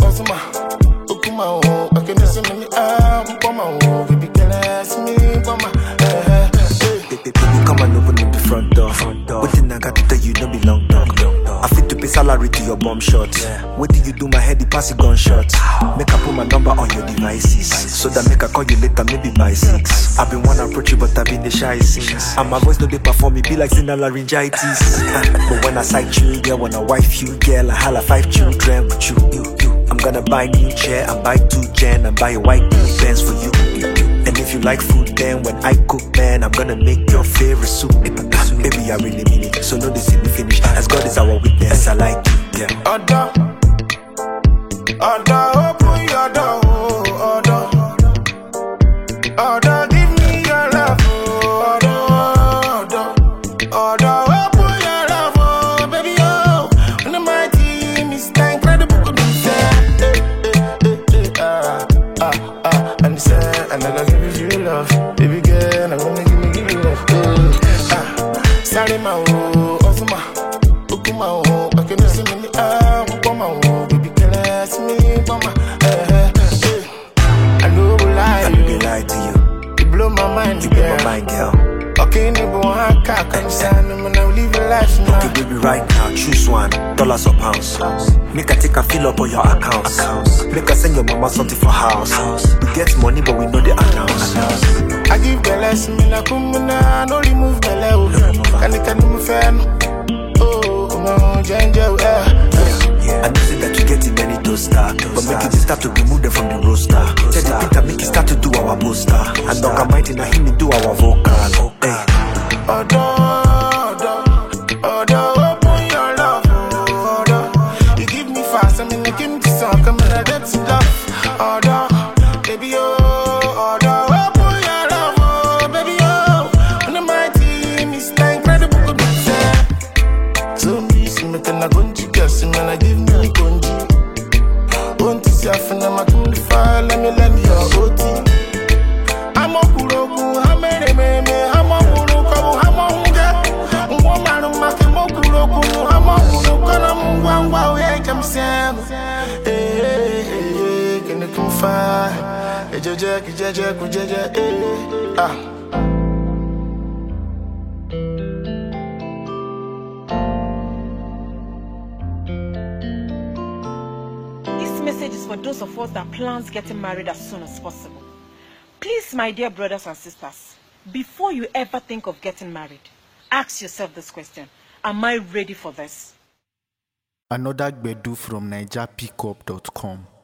Osuma, Ukuma, I can listen to me, Poma, baby, can ask me, Poma, Baby, come and open up the front door. What thing I got to tell you, no be long talk. I fit to pay salary to your bomb shot. What do you do, my head, the pass it gunshot. Make I put my number on your devices, so that make I call you later, maybe by 6. I've been wanna approach you, but I've been the shy since. And my voice no they perform, me be like sinal laryngitis. But when I sight you, girl, when I wife you, girl, I holla 5 children with you. I'm gonna buy new chair and buy 2 gen and buy a white new Benz for you. And if you like food, then when I cook, man, I'm gonna make your favorite soup. Baby, I really mean it, so no they see me finish. As God is our witness, I like you, yeah. Order, open your door, order, give me your love, order, open your love, baby, oh. When my team is incredible, and I'm gonna give you love, baby girl, I'm gonna give you love, Sorry, my Osuma, Ukuma, I can listen to me, Poma, baby, can ask me, Poma, I know we lie, I know lie to you. You blow my mind, you blow my mind, girl. Okay, neighbor, I can't stand them and I'll live a life now. Okay, baby, right now, choose one, dollars or pounds. Make I take a fill up on your accounts. Make I send your mama something for house. We get money, but we know the announce. I give the lesson, I come and no remove the level. Can you move fan? Oh, no, Janjo, I know say that you get in many toaster, but make it start to remove them from the roster. Tell the Peter, make it start to do our poster. And don't come mind in a him do our vocal. Hey. Order, open your love, order. You give me fast, I give me the song, come and I get some love. Order, baby, oh, order, open your love, oh, baby, oh. When my team is incredible, good man. So me, see me, can I go to guess, and I give me the conji. Don't you see, I feel I'm a cool file, let me lend your OT. I'm a kuroku, I'm a kuroku, I'm a This message is for those of us that plans getting married as soon as possible. Please, my dear brothers and sisters, before you ever think of getting married, ask yourself this question: am I ready for this? Another Gbedu from NigerPickup.com.